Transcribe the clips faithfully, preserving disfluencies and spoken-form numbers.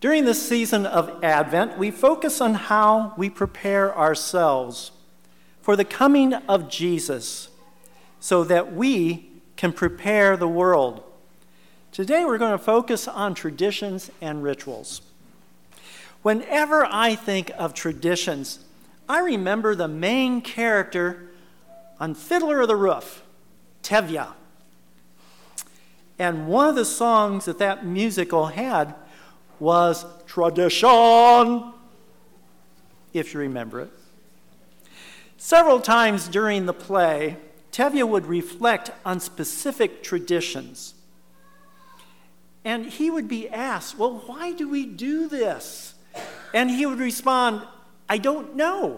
During this season of Advent, we focus on how we prepare ourselves for the coming of Jesus so that we can prepare the world. Today we're going to focus on traditions and rituals. Whenever I think of traditions, I remember the main character on Fiddler of the Roof, Tevye. And one of the songs that that musical had was Tradition, if you remember it. Several times during the play, Tevye would reflect on specific traditions. And he would be asked, well, why do we do this? And he would respond, I don't know.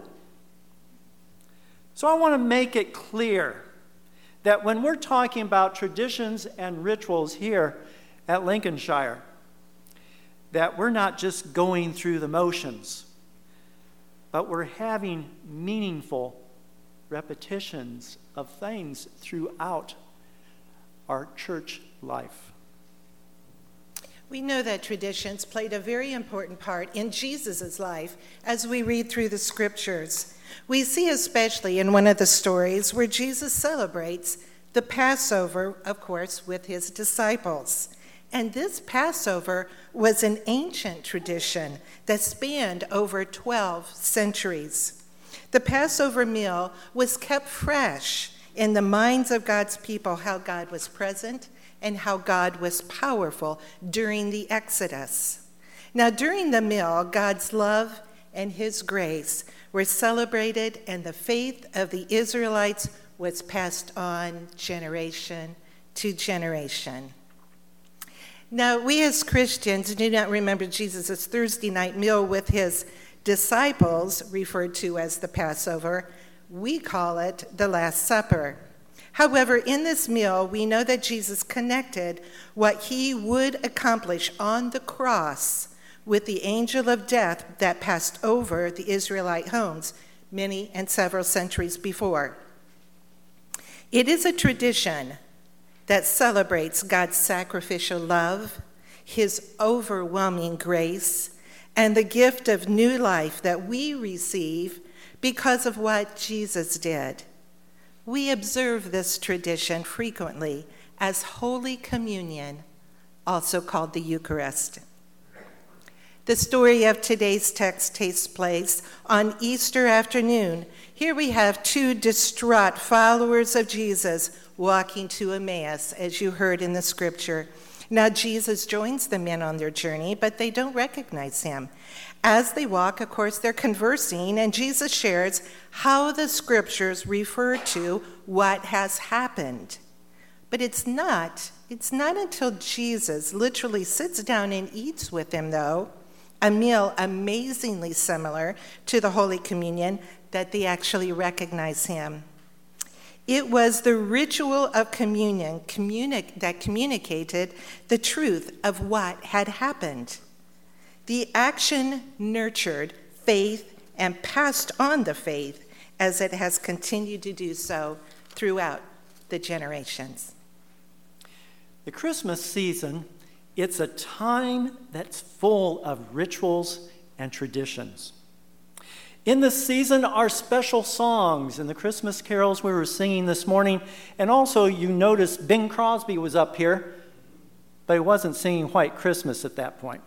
So I want to make it clear that when we're talking about traditions and rituals here at Lincolnshire, that we're not just going through the motions, but we're having meaningful repetitions of things throughout our church life. We know that traditions played a very important part in Jesus' life as we read through the scriptures. We see especially in one of the stories where Jesus celebrates the Passover, of course, with his disciples. And this Passover was an ancient tradition that spanned over twelve centuries. The Passover meal was kept fresh in the minds of God's people, how God was present and how God was powerful during the Exodus. Now, during the meal, God's love and his grace were celebrated, and the faith of the Israelites was passed on generation to generation. Now, we as Christians do not remember Jesus' Thursday night meal with his disciples, referred to as the Passover. We call it the Last Supper. However, in this meal, we know that Jesus connected what he would accomplish on the cross with the angel of death that passed over the Israelite homes many and several centuries before. It is a tradition that celebrates God's sacrificial love, his overwhelming grace, and the gift of new life that we receive because of what Jesus did. We observe this tradition frequently as Holy Communion, also called the Eucharist. The story of today's text takes place on Easter afternoon. Here we have two distraught followers of Jesus walking to Emmaus, as you heard in the scripture. Now Jesus joins the men on their journey, but they don't recognize him. As they walk, of course, they're conversing, and Jesus shares how the scriptures refer to what has happened. But it's not, it's not until Jesus literally sits down and eats with them, though, a meal amazingly similar to the Holy Communion, that they actually recognize him. It was the ritual of communion communi- that communicated the truth of what had happened. The action nurtured faith and passed on the faith as it has continued to do so throughout the generations. The Christmas season, it's a time that's full of rituals and traditions. In this season are special songs and the Christmas carols we were singing this morning. And also you notice Bing Crosby was up here, but he wasn't singing White Christmas at that point.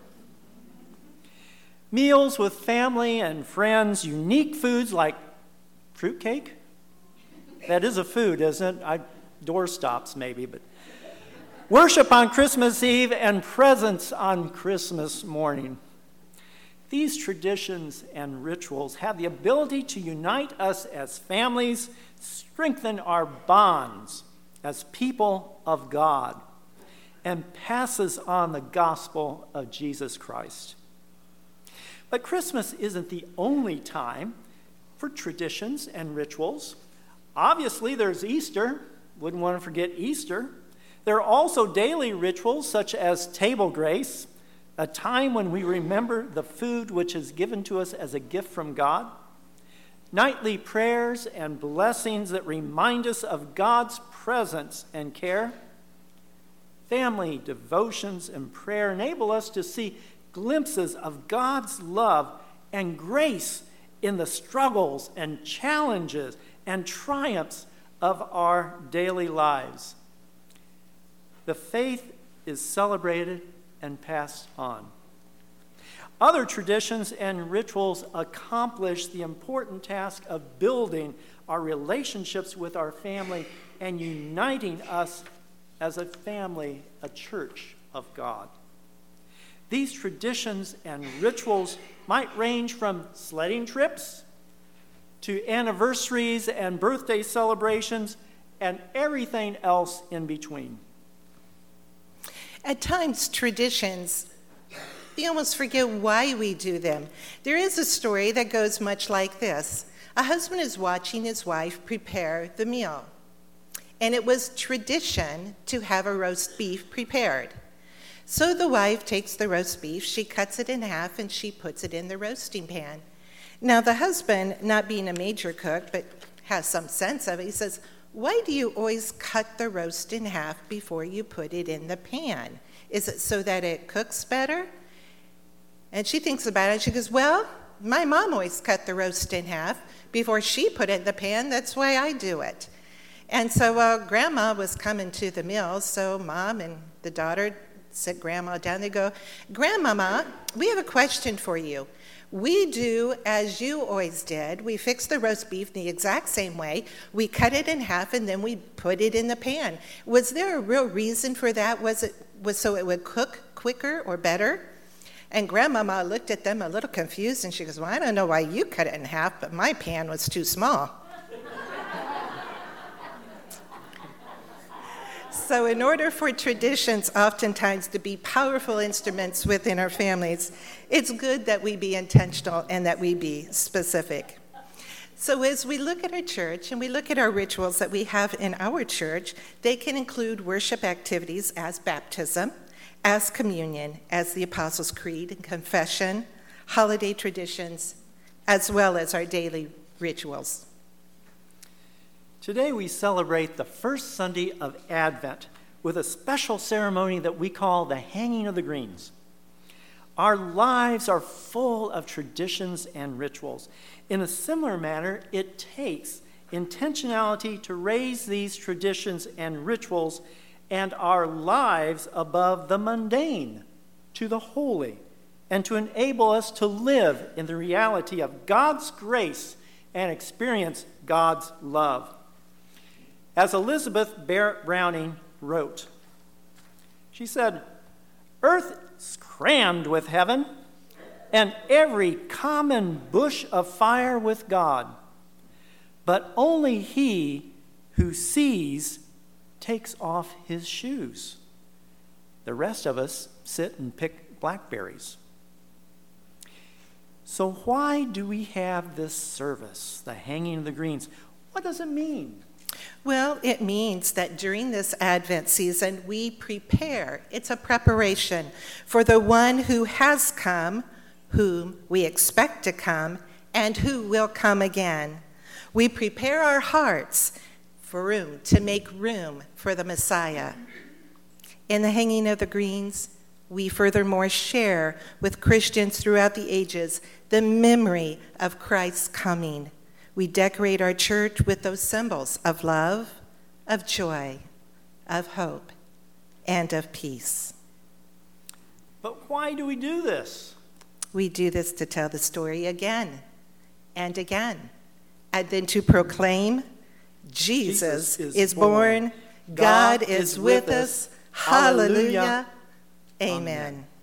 Meals with family and friends, unique foods like fruitcake. That is a food, isn't it? I, doorstops maybe, but worship on Christmas Eve and presents on Christmas morning. These traditions and rituals have the ability to unite us as families, strengthen our bonds as people of God, and passes on the gospel of Jesus Christ. But Christmas isn't the only time for traditions and rituals. Obviously, there's Easter. Wouldn't want to forget Easter. There are also daily rituals such as table grace, a time when we remember the food which is given to us as a gift from God. Nightly prayers and blessings that remind us of God's presence and care. Family devotions and prayer enable us to see glimpses of God's love and grace in the struggles and challenges and triumphs of our daily lives. The faith is celebrated and passed on. Other traditions and rituals accomplish the important task of building our relationships with our family and uniting us as a family, a church of God. These traditions and rituals might range from sledding trips to anniversaries and birthday celebrations and everything else in between. At times, traditions, we almost forget why we do them. There is a story that goes much like this. A husband is watching his wife prepare the meal, and it was tradition to have a roast beef prepared. So the wife takes the roast beef, she cuts it in half, and she puts it in the roasting pan. Now the husband, not being a major cook, but has some sense of it, he says, "Why do you always cut the roast in half before you put it in the pan? Is it so that it cooks better?" And she thinks about it, and she goes, "Well, my mom always cut the roast in half before she put it in the pan. That's why I do it." And so uh, Grandma was coming to the meal, so Mom and the daughter sit Grandma down. They go, "Grandmama, we have a question for you. We do as you always did. We fix the roast beef the exact same way. We cut it in half and then we put it in the pan. Was there a real reason for that? Was it was so it would cook quicker or better?" And Grandmama looked at them a little confused, and she goes, "Well, I don't know why you cut it in half, but my pan was too small." So in order for traditions oftentimes to be powerful instruments within our families, it's good that we be intentional and that we be specific. So as we look at our church and we look at our rituals that we have in our church, they can include worship activities as baptism, as communion, as the Apostles' Creed and confession, holiday traditions, as well as our daily rituals. Today we celebrate the first Sunday of Advent with a special ceremony that we call the Hanging of the Greens. Our lives are full of traditions and rituals. In a similar manner, it takes intentionality to raise these traditions and rituals and our lives above the mundane to the holy, and to enable us to live in the reality of God's grace and experience God's love. As Elizabeth Barrett Browning wrote, she said, "Earth is crammed with heaven, and every common bush of fire with God. But only he who sees takes off his shoes. The rest of us sit and pick blackberries." So why do we have this service, the Hanging of the Greens? What does it mean? Well, it means that during this Advent season, we prepare. It's a preparation for the one who has come, whom we expect to come, and who will come again. We prepare our hearts for room, to make room for the Messiah. In the Hanging of the Greens, we furthermore share with Christians throughout the ages the memory of Christ's coming. We decorate our church with those symbols of love, of joy, of hope, and of peace. But why do we do this? We do this to tell the story again and again, and then to proclaim Jesus, Jesus is, is born, born. God, God is with us, hallelujah, amen. Amen.